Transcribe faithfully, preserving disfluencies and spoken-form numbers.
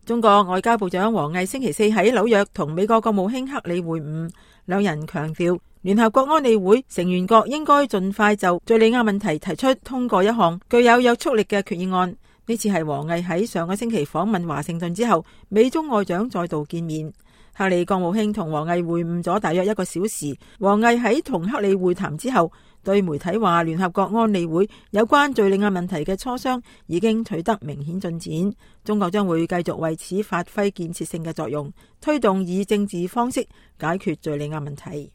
中國外交部長王毅星期四喺紐約同美國國務卿克里會晤，兩人強調聯合國安理會成員國應該盡快就敘利亞問題提出通過一項具有約束力嘅決議案。呢次係王毅喺上個星期訪問華盛頓之後，美中外長再度見面。克里國務卿同王毅會晤咗大約一個小時。王毅喺同克里會談之後，對媒體話聯合國安理會有關敘利亞問題嘅磋商已經取得明顯進展，中國將會繼續為此發揮建設性嘅作用，推動以政治方式解決敘利亞問題。